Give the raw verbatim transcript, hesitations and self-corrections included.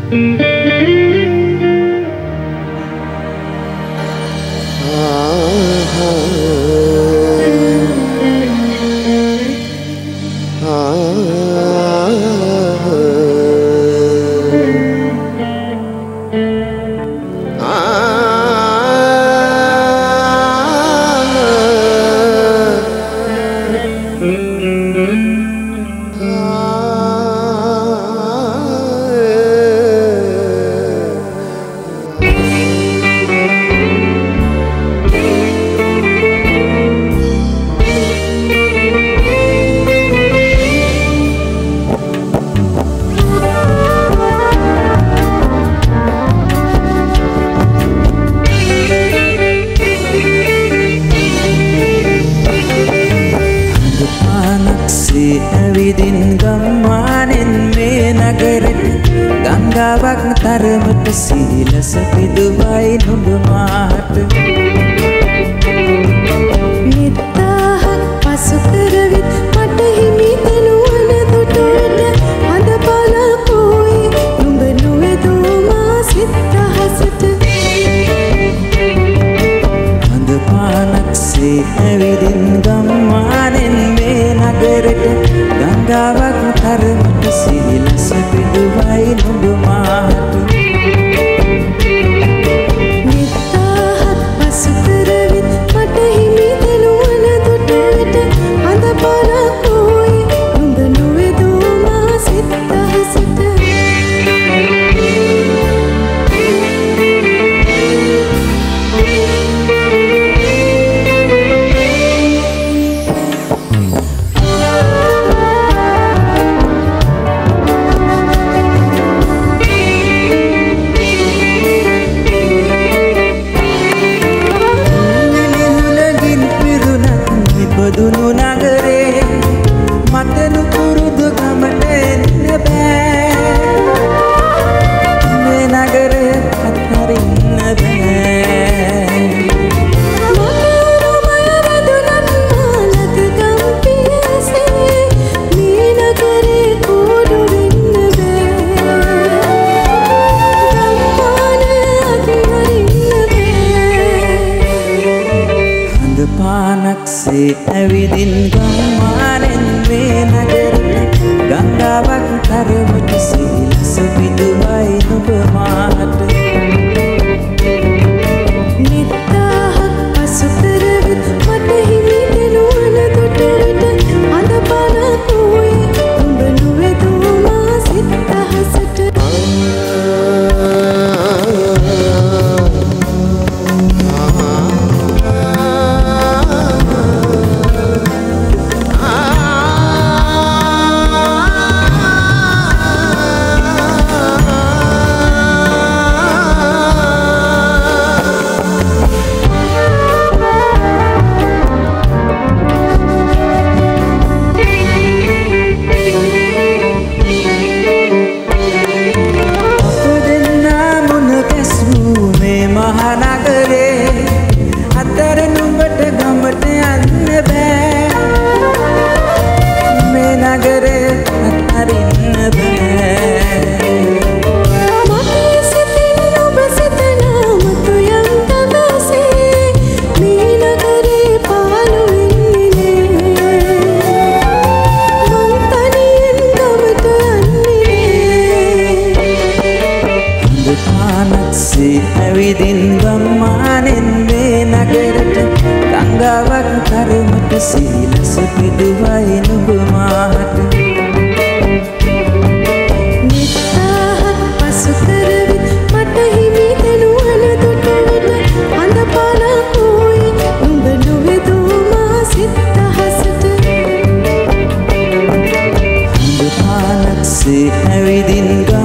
ඇවිදින් ගම්මානෙන් මේ නගරෙට ගංගාවක් තරමට සීලස පිදුවයි නුඹ මාට නිත්තාහක් පසු කරවිත් මට හිමි තනුවන දුටුවට හඳ පලපෝයි නුඹ නොවෙදෝ මා සිත් අහසට හඳ පානක්සේ ඇවිදින් ගම්මානෙන් මේ නගරෙට ගංගාවක් තරමට සීලස පිදුවයි නුඹ මාට නිත්තාහක් පසු කරවිත් මට හිමි තනුවන දුටුවට හඳ පලපෝයි නුඹ නොවෙදෝ මා සිත් අහසට දුනු නගරේ මතනු පුරුදු ගමට එන්න බෑ මේ නගරේ අත්හරින්න බෑ මතරුමය වැදුනත් මාලත ගම්පියසේ මේ නගරේ කෝඩු වෙන්න බෑ ගම්මාන අත්හරින්න බෑ හඳ පානක්සේ ඇවිදින් ගම්මානෙන් මේ නගරෙට ගංගාවක් තරමට සීලස පිදුවයි නුඹ මාට නිත්තාහක් පසු කරවිත් මට හිමි තනුවන දුටුවට හඳ පලපෝයි නුඹ නොවෙදෝ මා සිත් අහසට මහනගරේ අතර නුඹට ගමට යන්න බෑ මේ නගරේ අත්හරින්න බෑ මගේ සිතින් ඔබ සිතනා මතු යම් දවසේ මේ නගරේ පාළු වෙන්නේ මං තනියෙන් ගමට යන්නේ හඳ පානක්සේ ඇවිදින් ගම්මානෙන් මේ නගරට ගංගාවක් තරමට සීලස පිදුවයි නුඹ මාට නිත්තාහක් පසු කරවිත් මට හිමි තනුවන දුටුවට හඳ පලපෝයි නුඹ නොවෙදෝ මා සිත් අහසට හඳ පානක්සේ ඇවිදින්